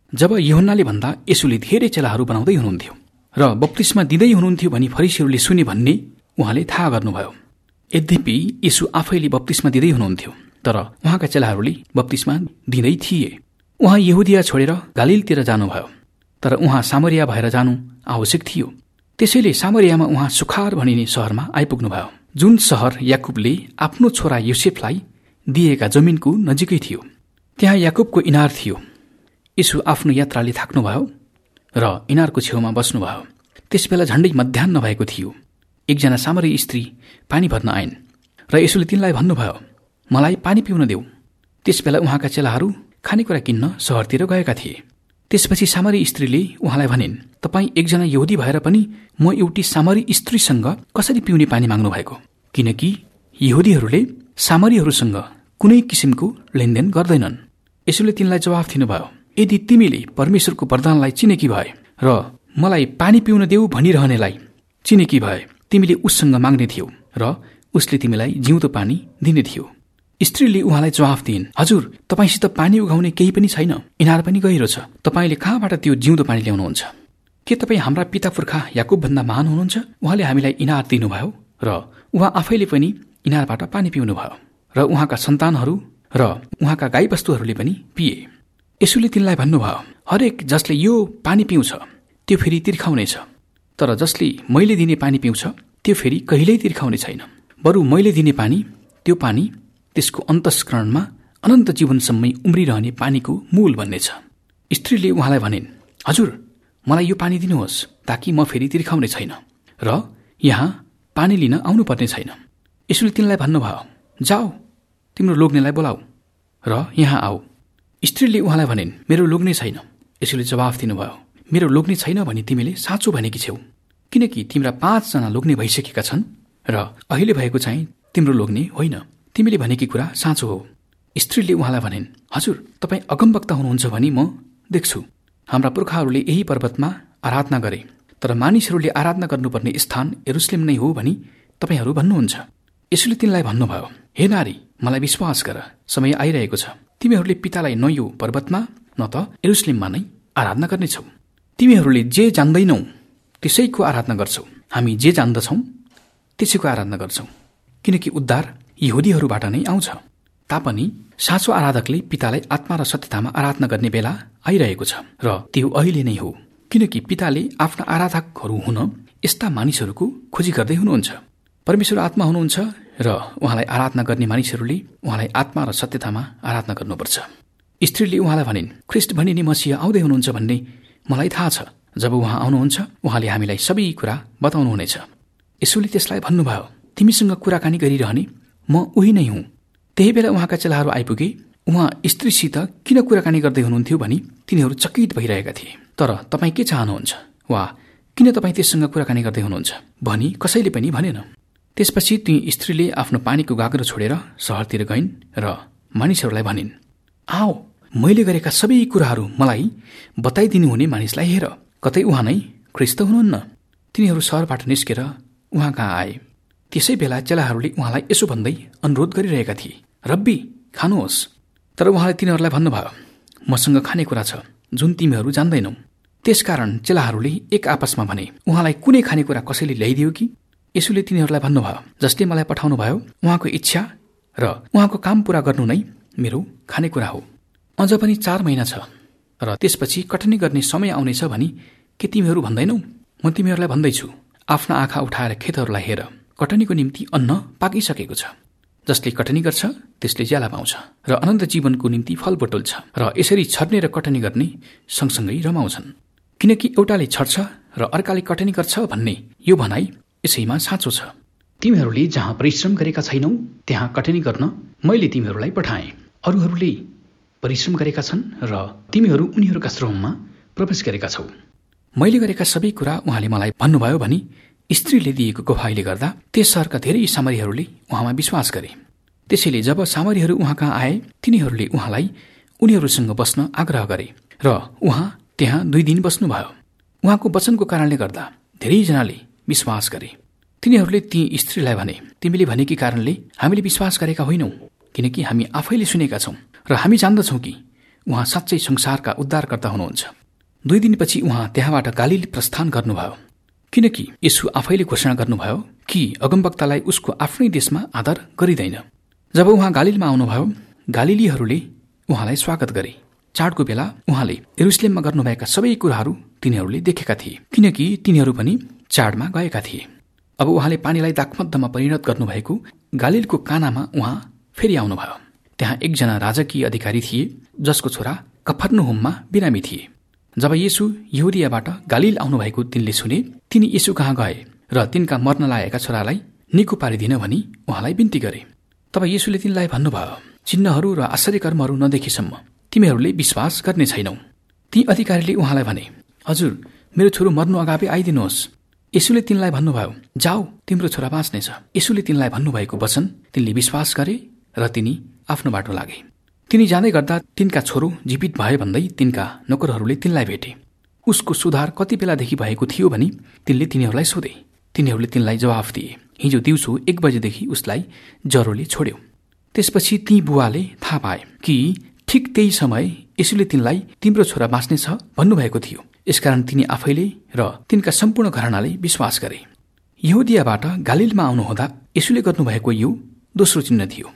जब यूहन्नाले भन्दा येशूले धेरै चेलाहरू बनाउँदै हुनुहुन्थ्यो र बप्तिस्मा दिँदै हुनुहुन्थ्यो भनी फरिसीहरूले सुने भन्ने उहाँले थाहा गर्नुभयो। यद्यपि येशू आफैले बप्तिस्मा दिँदै हुनुहुन्थ्यो, तर उहाँका चेलाहरूले बप्तिस्मा दिँदै थिए। उहाँ यहुदिया छोडेर गालिलतिर जानुभयो, तर उहाँ सामरिया भएर जानु आवश्यक थियो। त्यसैले सामरियामा उहाँ सुखार भनिने शहरमा आइपुग्नुभयो, जुन शहर याकुबले आफ्नो छोरा योसेफलाई दिएका जमिनको नजिकै थियो। त्यहाँ याकुबको इनार थियो। येशू आफ्नो यात्राले थाक्नुभयो र इनारको छेउमा बस्नुभयो। त्यसबेला झण्डै मध्याह्न भएको थियो। एकजना सामरी स्त्री पानी भर्न आइन् र येशूले तिनलाई भन्नुभयो, मलाई पानी पिउन देऊ। त्यसबेला उहाँका चेलाहरू खानेकुरा किन्न शहरतिर गएका थिए। त्यसपछि सामरी स्त्रीले उहाँलाई भनिन्, तपाईँ एकजना यहुदी भएर पनि म एउटी सामरी स्त्रीसँग कसरी पिउने पानी माग्नु भएको? किनकि यहुदीहरूले सामरीहरूसँग कुनै किसिमको लेनदेन गर्दैनन्। येशूले तिनलाई जवाफ दिनुभयो, यदि तिमीले परमेश्वरको वरदानलाई चिनेकी भए र मलाई पानी पिउन देऊ भनिरहनेलाई चिनेकी भए तिमीले उससँग माग्ने थियौ र उसले तिमीलाई जिउँदो पानी दिने थियो। स्त्रीले उहाँलाई जवाफ दिइन्, हजुर, तपाईसित पानी उघाउने केही पनि छैन, इनार पनि गहिरो छ। तपाईँले कहाँबाट त्यो जिउँदो पानी ल्याउनुहुन्छ? के तपाईँ हाम्रा पिता पुर्खा याकुबभन्दा महान हुनुहुन्छ? उहाँले हामीलाई इनार दिनुभयो र उहाँ आफैले पनि इनारबाट पानी पिउनुभयो र उहाँका सन्तानहरू र उहाँका गाईबस्तुहरूले पनि पिए। येशूले तिनलाई भन्नुभयो, हरेक जसले यो पानी पिउँछ त्यो फेरि तिर्खाउनेछ, तर जसले मैले दिने पानी पिउँछ त्यो फेरि कहिल्यै तिर्खाउने छैन। बरु मैले दिने पानी, त्यो पानी त्यसको अन्तस्करणमा अनन्त जीवनसम्मै उम्रिरहने पानीको मूल बन्नेछ। स्त्रीले उहाँलाई भनिन्, हजुर, मलाई यो पानी दिनुहोस् ताकि म फेरि तिर्खाउने छैन र यहाँ पानी लिन आउनुपर्ने छैन। येशूले तिनलाई भन्नुभयो, जाऊ, तिम्रो लोग्नेलाई बोलाऊ र यहाँ आऊ। स्त्रीले उहाँलाई भनिन्, मेरो लोग्ने छैन। येशूले जवाफ दिनुभयो, मेरो लोग्ने छैन भनी तिमीले साँचो भनेकी छेउ, किनकि तिम्रा 5 जना लोग्ने भइसकेका छन् र अहिले भएको चाहिँ तिम्रो लोग्ने होइन। तिमीले भनेकी कुरा साँचो हो। स्त्रीले उहाँलाई भनिन्, हजुर, तपाईँ अगमवक्ता हुनुहुन्छ भनी म देख्छु। हाम्रा पुर्खाहरूले यही पर्वतमा आराधना गरे, तर मानिसहरूले आराधना गर्नुपर्ने स्थान यरुशलेम नै हो भनी तपाईँहरू भन्नुहुन्छ। येशूले तिनलाई भन्नुभयो, हे नारी, मलाई विश्वास गर, समय आइरहेको छ, तिमीहरूले पितालाई न यो पर्वतमा न त यरुशलेममा नै आराधना गर्नेछौ। तिमीहरूले जे जान्दैनौ त्यसैको आराधना गर्छौ, हामी जे जान्दछौ त्यसैको आराधना गर्छौ, किनकि उद्धार यहुदीहरूबाट नै आउँछ। तापनि साँचो आराधकले पितालाई आत्मा र सत्यतामा आराधना गर्ने बेला आइरहेको छ र त्यो अहिले नै हो, किनकि पिताले आफ्ना आराधकहरू हुन यस्ता मानिसहरूको खोजी गर्दै हुनुहुन्छ। परमेश्वर आत्मा हुनुहुन्छ र उहाँलाई आराधना गर्ने मानिसहरूले उहाँलाई आत्मा र सत्यतामा आराधना गर्नुपर्छ। स्त्रीले उहाँलाई भनिन्, ख्रिस्ट भनिने मसीह आउँदै हुनुहुन्छ भन्ने मलाई थाहा छ। जब उहाँ आउनुहुन्छ उहाँले हामीलाई सबै कुरा बताउनुहुनेछ। येशूले त्यसलाई भन्नुभयो, तिमीसँग कुराकानी गरिरहने म उही नै हुँ। त्यही बेला उहाँका चेलाहरू आइपुगे। उहाँ स्त्रीसित किन कुराकानी गर्दै हुनुहुन्थ्यो भनी तिनीहरू चकित भइरहेका थिए। तर तपाईँ के चाहनुहुन्छ वा किन तपाईँ त्यससँग कुराकानी गर्दै हुनुहुन्छ भनी कसैले पनि भनेन। त्यसपछि ती स्त्रीले आफ्नो पानीको गाग्रो छोडेर शहरतिर गइन् र मानिसहरूलाई भनिन्, आओ, मैले गरेका सबै कुराहरू मलाई बताइदिनु हुने मानिसलाई हेर, कतै उहाँ नै ख्रिस्त हुनुहुन्न। तिनीहरू शहरबाट निस्केर उहाँ कहाँ आए। त्यसै बेला चेलाहरूले उहाँलाई यसो भन्दै अनुरोध गरिरहेका थिए, रब्बी, खानुहोस्। तर उहाँले तिनीहरूलाई भन्नुभयो, मसँग खानेकुरा छ जुन तिमीहरू जान्दैनौ। त्यसकारण चेलाहरूले एक आपसमा भने, उहाँलाई कुनै खानेकुरा कसैले ल्याइदियो कि? येशूले तिनीहरूलाई भन्नुभयो, जसले मलाई पठाउनु भयो उहाँको इच्छा र उहाँको काम पूरा गर्नु नै मेरो खानेकुरा हो। अझ पनि 4 महिना छ र त्यसपछि कटनी गर्ने समय आउनेछ भनी के तिमीहरू भन्दैनौ? म तिमीहरूलाई भन्दैछु, आफ्ना आँखा उठाएर खेतहरूलाई हेर, कटनीको निम्ति अन्न पाकिसकेको छ। जसले कटनी गर्छ त्यसले ज्याला पाउँछ र अनन्त जीवनको निम्ति फल बटुल्छ र यसरी छर्ने र कटनी गर्ने सँगसँगै रमाउँछन्। किनकि एउटाले छर्छ र अर्काले कटनी गर्छ भन्ने यो भनाइ यसैमा साँचो छ। तिमीहरूले जहाँ परिश्रम गरेका छैनौ त्यहाँ कटनी गर्न मैले तिमीहरूलाई पठाएँ। अरूहरूले परिश्रम गरेका छन् र तिमीहरू उनीहरूका श्रममा प्रवेश गरेका छौ। मैले गरेका सबै कुरा उहाँले मलाई भन्नुभयो भनी स्त्रीले दिएको गवाहीले गर्दा त्यस शहरका धेरै सामरीहरूले उहाँमा विश्वास गरे। त्यसैले जब सामरीहरू उहाँ कहाँ आए तिनीहरूले उहाँलाई उनीहरूसँग बस्न आग्रह गरे र उहाँ त्यहाँ 2 दिन बस्नुभयो। उहाँको वचनको कारणले गर्दा धेरैजनाले विश्वास गरे। तिनीहरूले ती स्त्रीलाई भने, तिमीले भनेकी कारणले हामीले विश्वास गरेका होइनौ, किनकि हामी आफैले सुनेका छौं र हामी जान्दछौं कि उहाँ साँच्चै संसारका उद्धारकर्ता हुनुहुन्छ। 2 दिनपछि उहाँ त्यहाँबाट गालील प्रस्थान गर्नुभयो, किनकि येशू आफैले घोषणा गर्नुभयो कि अगमवक्तालाई उसको आफ्नै देशमा आदर गरिँदैन। जब उहाँ गालीलमा आउनुभयो, गालीलीहरूले उहाँलाई स्वागत गरे। चाडको बेला उहाँले यरुशलेममा गर्नुभएका सबै कुराहरू तिनीहरूले देखेका थिए, किनकि तिनीहरू पनि चाडमा गएका थिए। अब उहाँले पानीलाई दाखमद्धमा परिणत गर्नुभएको गालीलको कानामा उहाँ फेरि आउनुभयो। त्यहाँ एकजना राजकीय अधिकारी थिए जसको छोरा कफर्नहुममा बिरामी थिए। जब येशू यहुदियाबाट गालील आउनुभएको तिनले सुने, तिनी येशू कहाँ गए र तिनका मर्न लागेका छोरालाई निको पारिदिन भनी उहाँलाई बिन्ती गरे। तब येशूले तिनलाई भन्नुभयो, चिन्हहरू र आश्चर्यकर्महरू नदेखिसम्म तिमीहरूले विश्वास गर्ने छैनौ। ती अधिकारीले उहाँलाई भने, हजुर, मेरो छोरो मर्नु अगावै आइदिनुहोस्। येशूले तिनलाई भन्नुभयो, जाऊ, तिम्रो छोरा बाँच्नेछ। येशूले तिनलाई भन्नुभएको वचन तिनले विश्वास गरे र तिनी आफ्नो बाटो लागे। तिनी जाँदै गर्दा तिनका छोरो जीवित भए भन्दै तिनका नोकरहरूले तिनलाई भेटे। उसको सुधार कति बेलादेखि भएको थियो भनी तिनले तिनीहरूलाई सोधे। तिनीहरूले तिनलाई जवाफ दिए, हिजो दिउँसो 1 बजेदेखि उसलाई ज्वरोले छोड्यो। त्यसपछि ती बुवाले थाहा पाए कि ठिक त्यही समय येशूले तिनलाई तिम्रो छोरा बाँच्नेछ भन्नुभएको थियो। यसकारण तिनी आफैले र तिनका सम्पूर्ण घरानाले विश्वास गरे। यहुदियाबाट गालीलमा आउनुहुँदा येशूले गर्नुभएको यो दोस्रो चिन्ह थियो।